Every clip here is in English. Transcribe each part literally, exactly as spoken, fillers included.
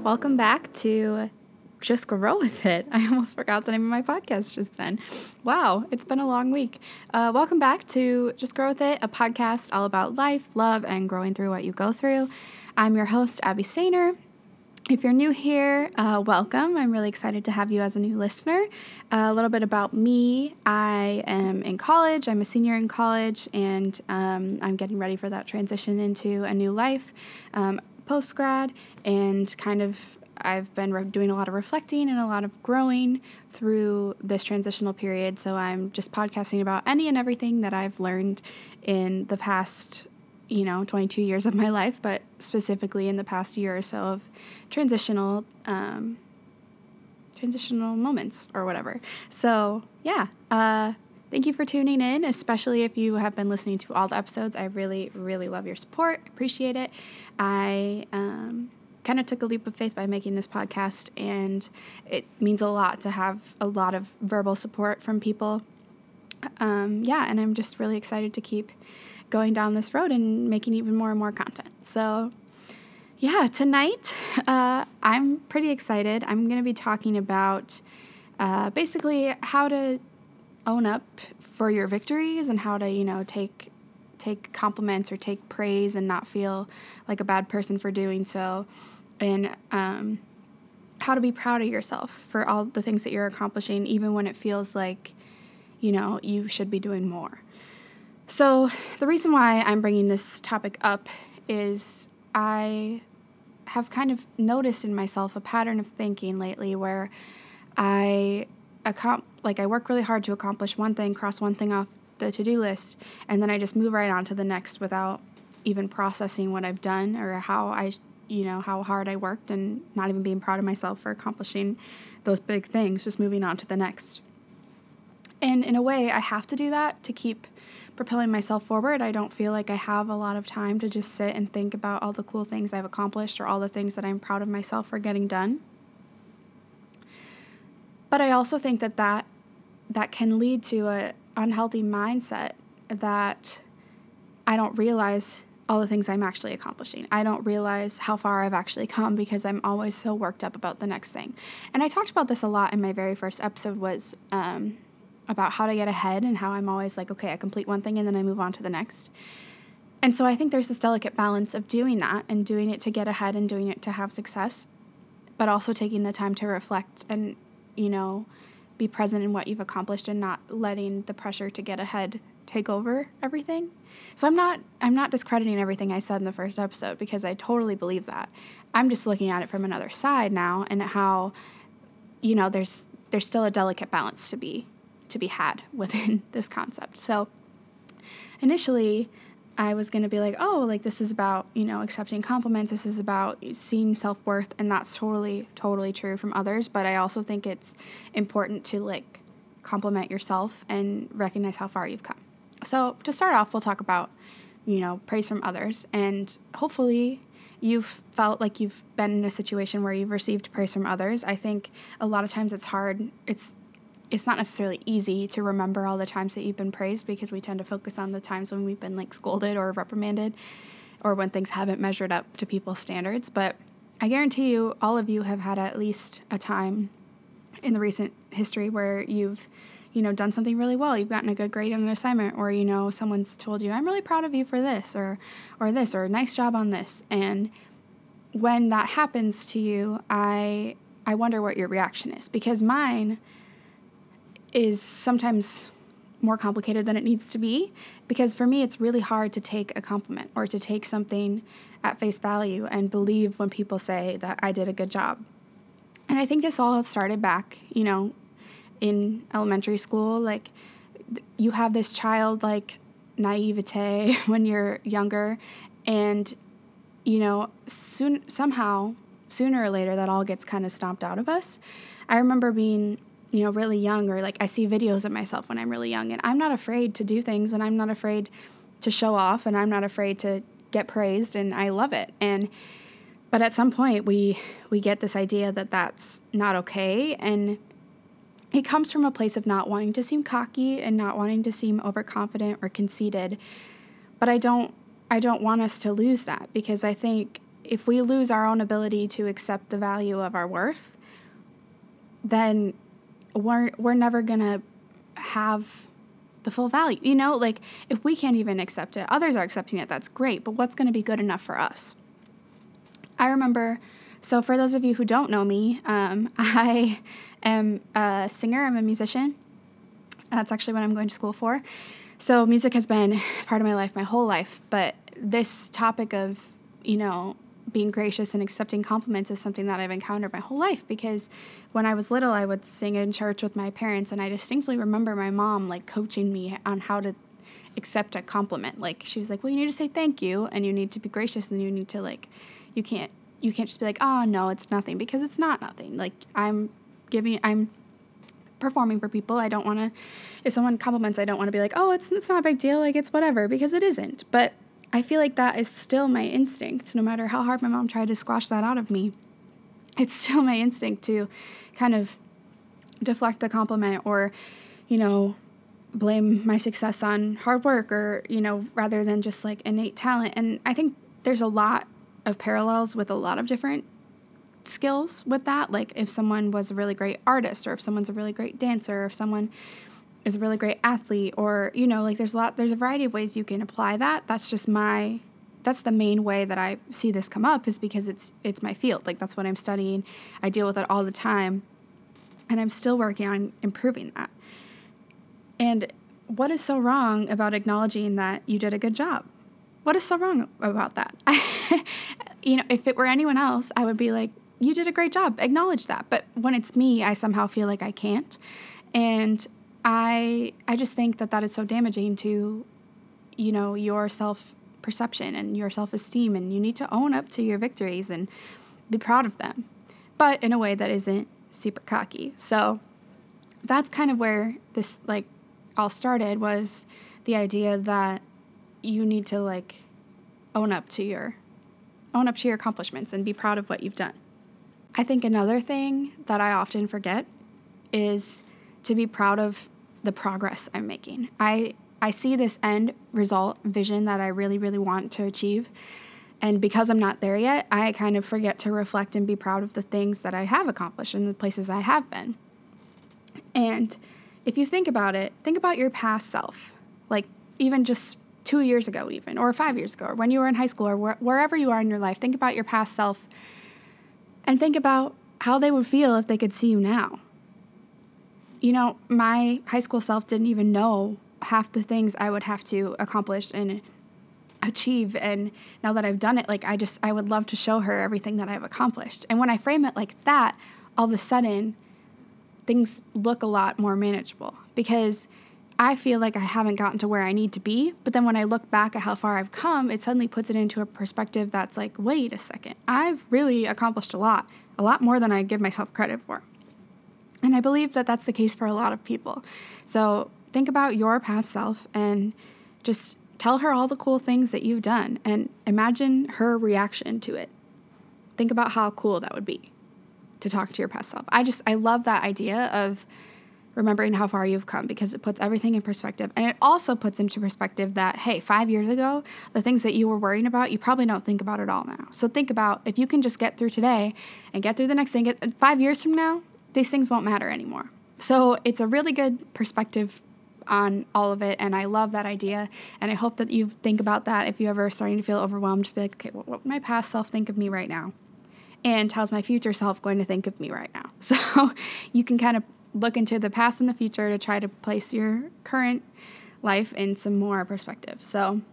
Welcome back to Just Grow With It. I almost forgot the name of my podcast just then. Wow, it's been a long week. Uh, welcome back to Just Grow With It, a podcast all about life, love, and growing through what you go through. I'm your host, Abby Sainer. If you're new here, uh, welcome. I'm really excited to have you as a new listener. Uh, a little bit about me. I am in college. I'm a senior in college, and um, I'm getting ready for that transition into a new life, um, post-grad, and kind of I've been re- doing a lot of reflecting and a lot of growing through this transitional period. So I'm just podcasting about any and everything that I've learned in the past you know, twenty-two years of my life, but specifically in the past year or so of transitional, um, transitional moments or whatever. So yeah, uh, thank you for tuning in, especially if you have been listening to all the episodes. I really, really love your support. Appreciate it. I, um, kind of took a leap of faith by making this podcast, and it means a lot to have a lot of verbal support from people. Um, yeah, and I'm just really excited to keep going down this road and making even more and more content. So yeah, tonight uh, I'm pretty excited. I'm going to be talking about uh, basically how to own up for your victories and how to, you know, take take compliments or take praise and not feel like a bad person for doing so, and um, how to be proud of yourself for all the things that you're accomplishing, even when it feels like, you know, you should be doing more. So the reason why I'm bringing this topic up is I have kind of noticed in myself a pattern of thinking lately where I accom- like I work really hard to accomplish one thing, cross one thing off the to-do list, and then I just move right on to the next without even processing what I've done or how I, you know, how hard I worked, and not even being proud of myself for accomplishing those big things, just moving on to the next. And in a way, I have to do that to keep propelling myself forward. I don't feel like I have a lot of time to just sit and think about all the cool things I've accomplished or all the things that I'm proud of myself for getting done. But I also think that that, that can lead to an unhealthy mindset that I don't realize all the things I'm actually accomplishing. I don't realize how far I've actually come because I'm always so worked up about the next thing. And I talked about this a lot in my very first episode was um, about how to get ahead and how I'm always like, okay, I complete one thing and then I move on to the next. And so I think there's this delicate balance of doing that and doing it to get ahead and doing it to have success, but also taking the time to reflect and, you know, be present in what you've accomplished and not letting the pressure to get ahead take over everything. So I'm not I'm not discrediting everything I said in the first episode because I totally believe that. I'm just looking at it from another side now and how, you know, there's there's still a delicate balance to be to be had within this concept. So initially I was going to be like, oh, like this is about, you know, accepting compliments. This is about seeing self-worth. And that's totally, totally true from others. But I also think it's important to like compliment yourself and recognize how far you've come. So to start off, we'll talk about, you know, praise from others. And hopefully you've felt like you've been in a situation where you've received praise from others. I think a lot of times it's hard. It's It's not necessarily easy to remember all the times that you've been praised because we tend to focus on the times when we've been like scolded or reprimanded or when things haven't measured up to people's standards. But I guarantee you, all of you have had at least a time in the recent history where you've, you know, done something really well. You've gotten a good grade on an assignment, or, you know, someone's told you, I'm really proud of you for this or, or this, or nice job on this. And when that happens to you, I, I wonder what your reaction is, because mine is sometimes more complicated than it needs to be, because for me, it's really hard to take a compliment or to take something at face value and believe when people say that I did a good job. And I think this all started back, you know, in elementary school. Like th- you have this childlike naivete when you're younger, and, you know, soon, somehow, sooner or later, that all gets kind of stomped out of us. I remember being you know, really young, or like I see videos of myself when I'm really young, and I'm not afraid to do things, and I'm not afraid to show off, and I'm not afraid to get praised, and I love it. And but at some point we we get this idea that that's not okay, and it comes from a place of not wanting to seem cocky and not wanting to seem overconfident or conceited. But I don't I don't want us to lose that, because I think if we lose our own ability to accept the value of our worth, then we're we're never going to have the full value. You know, like if we can't even accept it, others are accepting it, that's great, but what's going to be good enough for us? I remember, so for those of you who don't know me, um, I am a singer, I'm a musician. That's actually what I'm going to school for. So music has been part of my life my whole life, but this topic of, you know, being gracious and accepting compliments is something that I've encountered my whole life, because when I was little, I would sing in church with my parents, and I distinctly remember my mom like coaching me on how to accept a compliment. Like she was like, well, you need to say thank you, and you need to be gracious, and you need to like, you can't, you can't just be like, oh no, it's nothing, because it's not nothing. Like I'm giving, I'm performing for people. I don't want to, if someone compliments, I don't want to be like, oh, it's it's not a big deal, like it's whatever, because it isn't. But I feel like that is still my instinct, no matter how hard my mom tried to squash that out of me. It's still my instinct to kind of deflect the compliment, or, you know, blame my success on hard work, or, you know, rather than just like innate talent. And I think there's a lot of parallels with a lot of different skills with that. Like if someone was a really great artist, or if someone's a really great dancer, or if someone is a really great athlete, or, you know, like there's a lot, there's a variety of ways you can apply that. That's just my, that's the main way that I see this come up, is because it's, it's my field. Like that's what I'm studying. I deal with it all the time, and I'm still working on improving that. And what is so wrong about acknowledging that you did a good job? What is so wrong about that? You know, if it were anyone else, I would be like, you did a great job, acknowledge that. But when it's me, I somehow feel like I can't. And I I just think that that is so damaging to, you know, your self-perception and your self-esteem, and you need to own up to your victories and be proud of them, but in a way that isn't super cocky. So that's kind of where this like all started, was the idea that you need to like own up to your own up to your accomplishments and be proud of what you've done. I think another thing that I often forget is to be proud of the progress I'm making. I I see this end result vision that I really, really want to achieve. And because I'm not there yet, I kind of forget to reflect and be proud of the things that I have accomplished and the places I have been. And if you think about it, think about your past self, like even just two years ago even, or five years ago, or when you were in high school, or wh- wherever you are in your life. Think about your past self and think about how they would feel if they could see you now. You know, my high school self didn't even know half the things I would have to accomplish and achieve. And now that I've done it, like I just, I would love to show her everything that I've accomplished. And when I frame it like that, all of a sudden, things look a lot more manageable, because I feel like I haven't gotten to where I need to be. But then when I look back at how far I've come, it suddenly puts it into a perspective that's like, wait a second, I've really accomplished a lot, a lot more than I give myself credit for. And I believe that that's the case for a lot of people. So think about your past self and just tell her all the cool things that you've done, and imagine her reaction to it. Think about how cool that would be to talk to your past self. I just, I love that idea of remembering how far you've come, because it puts everything in perspective. And it also puts into perspective that, hey, five years ago, the things that you were worrying about, you probably don't think about at all now. So think about, if you can just get through today and get through the next thing, get, five years from now, these things won't matter anymore. So it's a really good perspective on all of it, and I love that idea, and I hope that you think about that. If you ever starting to feel overwhelmed, just be like, okay, what would my past self think of me right now? And how's my future self going to think of me right now? So you can kind of look into the past and the future to try to place your current life in some more perspective. So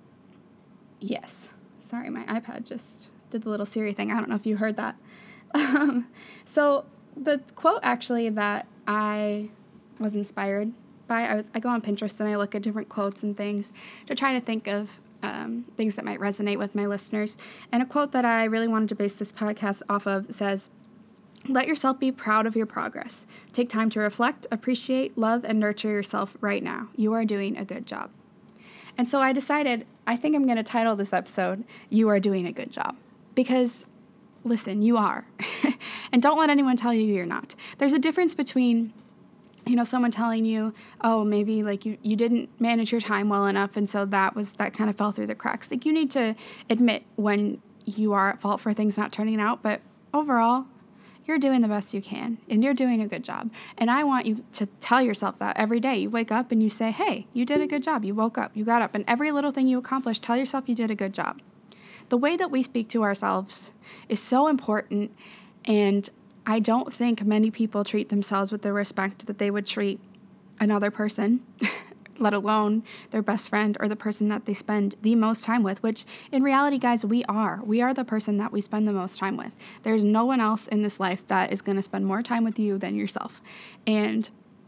yes, sorry, my iPad just did the little Siri thing. I don't know if you heard that. Um, so the quote actually that I was inspired by, I was I go on Pinterest and I look at different quotes and things to try to think of um, things that might resonate with my listeners. And a quote that I really wanted to base this podcast off of says, "Let yourself be proud of your progress. Take time to reflect, appreciate, love, and nurture yourself right now. You are doing a good job." And so I decided, I think I'm going to title this episode, "You Are Doing a Good Job." Because, listen, you are. And don't let anyone tell you you're not. There's a difference between, you know, someone telling you, oh, maybe like you, you didn't manage your time well enough, and so that was, that kind of fell through the cracks. Like you need to admit when you are at fault for things not turning out, but overall, you're doing the best you can, and you're doing a good job. And I want you to tell yourself that every day. You wake up and you say, hey, you did a good job. You woke up, you got up, and every little thing you accomplished, tell yourself you did a good job. The way that we speak to ourselves is so important, and I don't think many people treat themselves with the respect that they would treat another person, let alone their best friend or the person that they spend the most time with, which in reality, guys, we are. We are the person that we spend the most time with. There's no one else in this life that is going to spend more time with you than yourself. And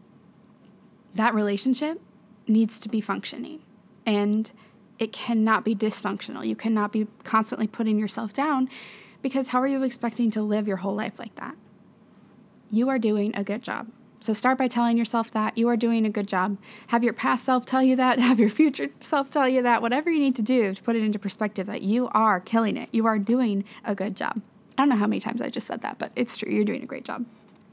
that relationship needs to be functioning. And it cannot be dysfunctional. You cannot be constantly putting yourself down, because how are you expecting to live your whole life like that? You are doing a good job. So start by telling yourself that you are doing a good job. Have your past self tell you that. Have your future self tell you that. Whatever you need to do to put it into perspective, that you are killing it. You are doing a good job. I don't know how many times I just said that, but it's true. You're doing a great job.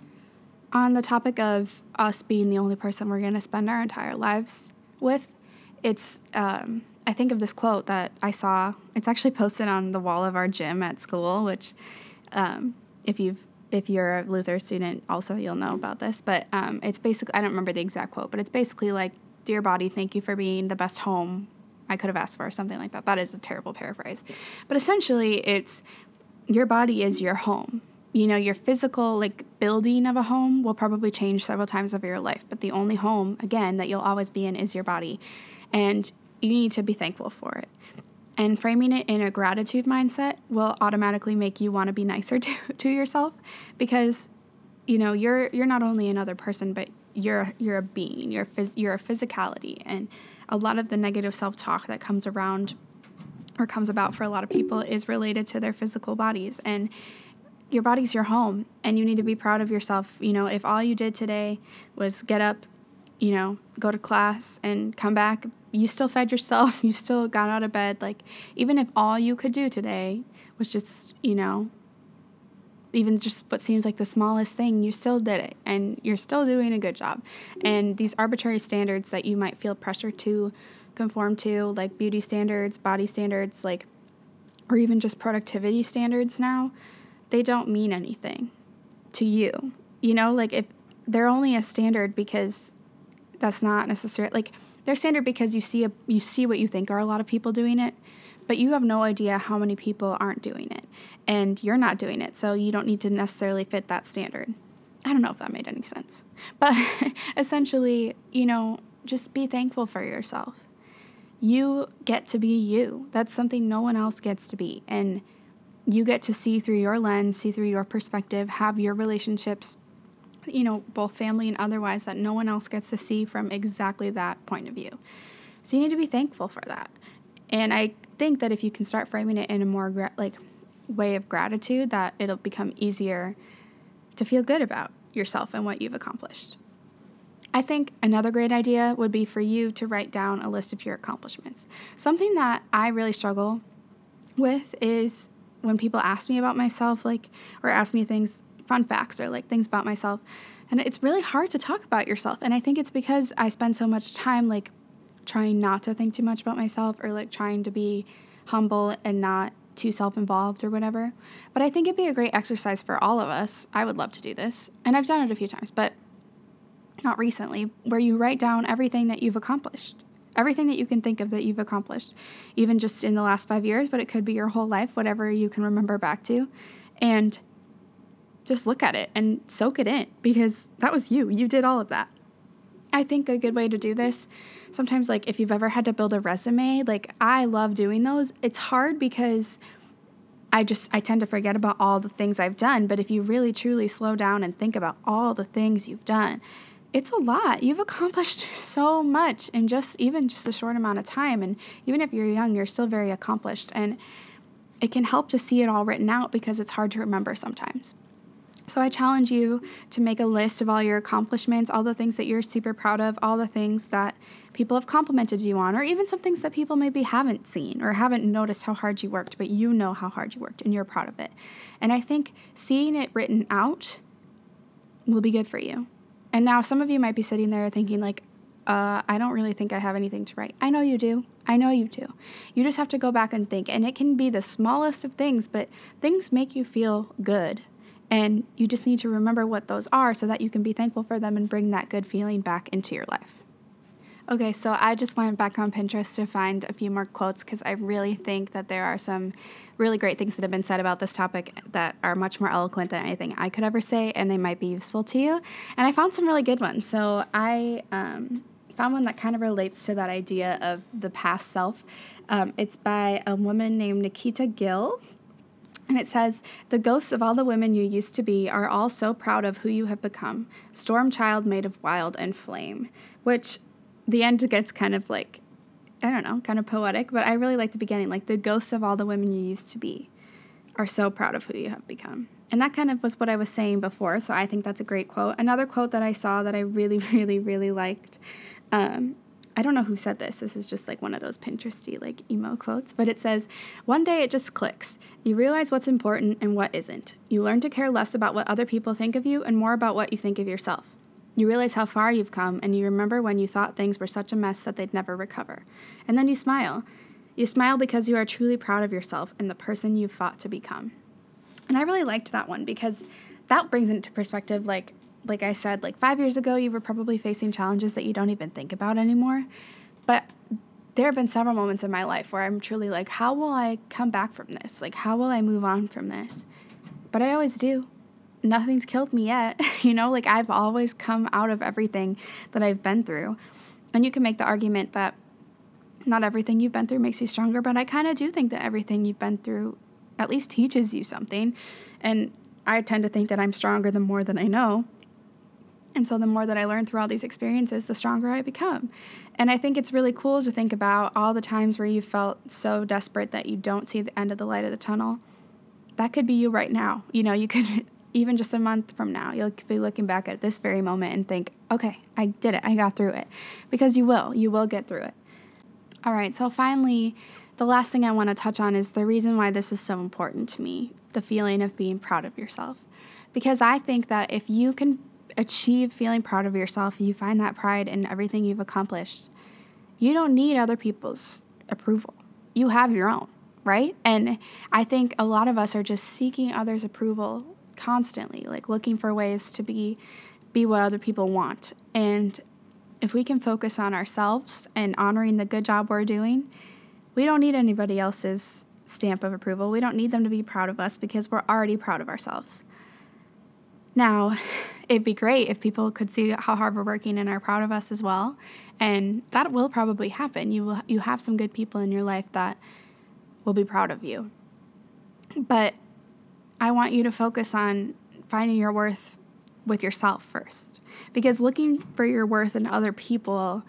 On the topic of us being the only person we're going to spend our entire lives with, it's, um, I think of this quote that I saw. It's actually posted on the wall of our gym at school, which um, if you've If you're a Luther student, also you'll know about this, but um, it's basically, I don't remember the exact quote, but it's basically like, dear body, thank you for being the best home I could have asked for, or something like that. That is a terrible paraphrase. But essentially, it's, your body is your home. You know, your physical, like, building of a home will probably change several times over your life, but the only home, again, that you'll always be in is your body, and you need to be thankful for it. And framing it in a gratitude mindset will automatically make you want to be nicer to, to yourself, because, you know, you're you're not only another person, but you're you're a being. You're phys- you're a physicality, and a lot of the negative self-talk that comes around or comes about for a lot of people is related to their physical bodies. And your body's your home, and you need to be proud of yourself. You know, if all you did today was get up, you know, go to class and come back, you still fed yourself, you still got out of bed. Like, even if all you could do today was just, you know, even just what seems like the smallest thing, you still did it, and you're still doing a good job. And these arbitrary standards that you might feel pressure to conform to, like beauty standards, body standards, like, or even just productivity standards now, they don't mean anything to you. You know, like, if they're only a standard because that's not necessarily, like, they're standard because you see a, you see what you think are a lot of people doing it, but you have no idea how many people aren't doing it, and you're not doing it, so you don't need to necessarily fit that standard. I don't know if that made any sense, but essentially, you know, just be thankful for yourself. You get to be you. That's something no one else gets to be, and you get to see through your lens, see through your perspective, have your relationships, you know, both family and otherwise, that no one else gets to see from exactly that point of view. So you need to be thankful for that. And I think that if you can start framing it in a more gra- like way of gratitude, that it'll become easier to feel good about yourself and what you've accomplished. I think another great idea would be for you to write down a list of your accomplishments. Something that I really struggle with is when people ask me about myself, like, or ask me things, fun facts, or like things about myself. And it's really hard to talk about yourself. And I think it's because I spend so much time like trying not to think too much about myself, or like trying to be humble and not too self-involved or whatever. But I think it'd be a great exercise for all of us. I would love to do this. And I've done it a few times, but not recently, where you write down everything that you've accomplished. Everything that you can think of that you've accomplished, even just in the last five years, but it could be your whole life, whatever you can remember back to. And just look at it and soak it in, because that was you. You did all of that. I think a good way to do this, sometimes, like, if you've ever had to build a resume, like, I love doing those. It's hard because I just, I tend to forget about all the things I've done. But if you really, truly slow down and think about all the things you've done, it's a lot. You've accomplished so much in just, even just a short amount of time. And even if you're young, you're still very accomplished. And it can help to see it all written out, because it's hard to remember sometimes. So I challenge you to make a list of all your accomplishments, all the things that you're super proud of, all the things that people have complimented you on, or even some things that people maybe haven't seen or haven't noticed how hard you worked, but you know how hard you worked and you're proud of it. And I think seeing it written out will be good for you. And now some of you might be sitting there thinking like, uh, I don't really think I have anything to write. I know you do. I know you do. You just have to go back and think. And it can be the smallest of things, but things make you feel good. And you just need to remember what those are so that you can be thankful for them and bring that good feeling back into your life. Okay, so I just went back on Pinterest to find a few more quotes because I really think that there are some really great things that have been said about this topic that are much more eloquent than anything I could ever say, and they might be useful to you. And I found some really good ones. So I um, found one that kind of relates to that idea of the past self. Um, it's by a woman named Nikita Gill. And it says, "The ghosts of all the women you used to be are all so proud of who you have become. Storm child made of wild and flame." Which the end gets kind of like, I don't know, kind of poetic, but I really like the beginning. Like, the ghosts of all the women you used to be are so proud of who you have become. And that kind of was what I was saying before, so I think that's a great quote. Another quote that I saw that I really, really, really liked, um, I don't know who said this. This is just like one of those Pinteresty, like, emo quotes, but it says, "One day it just clicks. You realize what's important and what isn't. You learn to care less about what other people think of you and more about what you think of yourself. You realize how far you've come, and you remember when you thought things were such a mess that they'd never recover. And then you smile. You smile because you are truly proud of yourself and the person you fought to become." And I really liked that one because that brings it into perspective. Like, like I said, like five years ago, you were probably facing challenges that you don't even think about anymore. But there have been several moments in my life where I'm truly like, how will I come back from this? Like, how will I move on from this? But I always do. Nothing's killed me yet, you know, like I've always come out of everything that I've been through. And you can make the argument that not everything you've been through makes you stronger, but I kind of do think that everything you've been through at least teaches you something. And I tend to think that I'm stronger the more that I know. And so the more that I learn through all these experiences, the stronger I become. And I think it's really cool to think about all the times where you felt so desperate that you don't see the end of the light of the tunnel. That could be you right now. You know, you could... Even just a month from now, you'll be looking back at this very moment and think, okay, I did it. I got through it. Because you will. You will get through it. All right, so finally, the last thing I want to touch on is the reason why this is so important to me, the feeling of being proud of yourself. Because I think that if you can achieve feeling proud of yourself, you find that pride in everything you've accomplished, you don't need other people's approval. You have your own, right? And I think a lot of us are just seeking others' approval constantly, like looking for ways to be be what other people want. And if we can focus on ourselves and honoring the good job we're doing, we don't need anybody else's stamp of approval. We don't need them to be proud of us because we're already proud of ourselves. Now, it'd be great if people could see how hard we're working and are proud of us as well. And that will probably happen. You will you have some good people in your life that will be proud of you. But I want you to focus on finding your worth with yourself first. Because looking for your worth in other people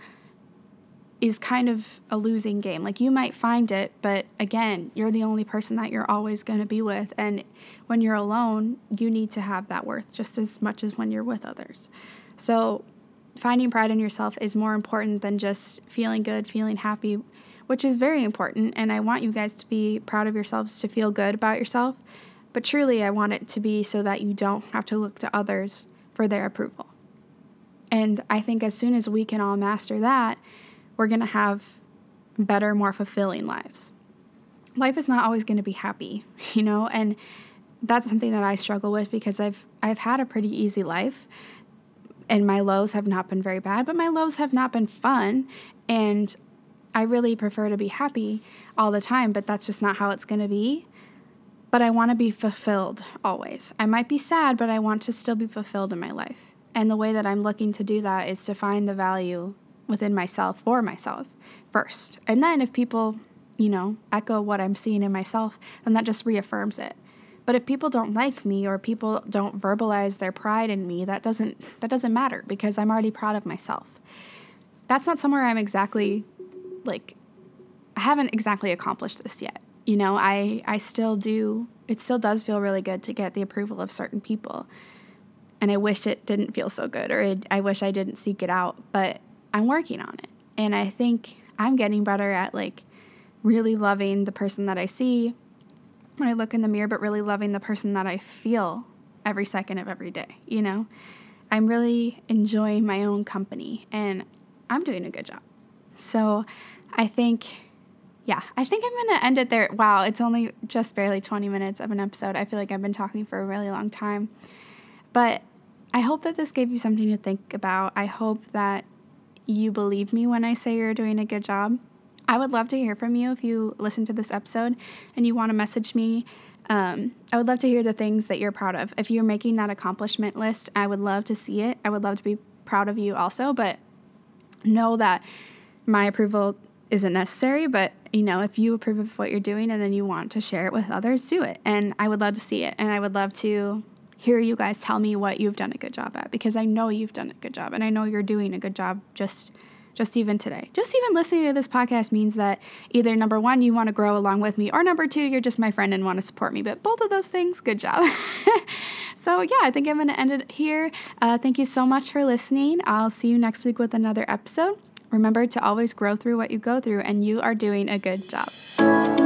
is kind of a losing game. Like, you might find it, but again, you're the only person that you're always going to be with. And when you're alone, you need to have that worth just as much as when you're with others. So finding pride in yourself is more important than just feeling good, feeling happy, which is very important. And I want you guys to be proud of yourselves, to feel good about yourself. But truly, I want it to be so that you don't have to look to others for their approval. And I think as soon as we can all master that, we're going to have better, more fulfilling lives. Life is not always going to be happy, you know, and that's something that I struggle with because I've I've had a pretty easy life, and my lows have not been very bad, but my lows have not been fun, and I really prefer to be happy all the time, but that's just not how it's going to be. But I want to be fulfilled always. I might be sad, but I want to still be fulfilled in my life. And the way that I'm looking to do that is to find the value within myself for myself first. And then if people, you know, echo what I'm seeing in myself, then that just reaffirms it. But if people don't like me or people don't verbalize their pride in me, that doesn't that doesn't matter because I'm already proud of myself. That's not somewhere I'm exactly, like, I haven't exactly accomplished this yet. You know, I, I still do, it still does feel really good to get the approval of certain people. And I wish it didn't feel so good, or it, I wish I didn't seek it out, but I'm working on it. And I think I'm getting better at, like, really loving the person that I see when I look in the mirror, but really loving the person that I feel every second of every day, you know? I'm really enjoying my own company, and I'm doing a good job. So I think, yeah, I think I'm going to end it there. Wow, it's only just barely twenty minutes of an episode. I feel like I've been talking for a really long time. But I hope that this gave you something to think about. I hope that you believe me when I say you're doing a good job. I would love to hear from you if you listen to this episode and you want to message me. Um, I would love to hear the things that you're proud of. If you're making that accomplishment list, I would love to see it. I would love to be proud of you also, but know that my approval isn't necessary. But, you know, if you approve of what you're doing and then you want to share it with others, do it. And I would love to see it. And I would love to hear you guys tell me what you've done a good job at, because I know you've done a good job and I know you're doing a good job just Just even today. Just even listening to this podcast means that either number one, you want to grow along with me, or number two, you're just my friend and want to support me. But both of those things, good job. So yeah, I think I'm going to end it here. Uh, thank you so much for listening. I'll see you next week with another episode. Remember to always grow through what you go through, and you are doing a good job.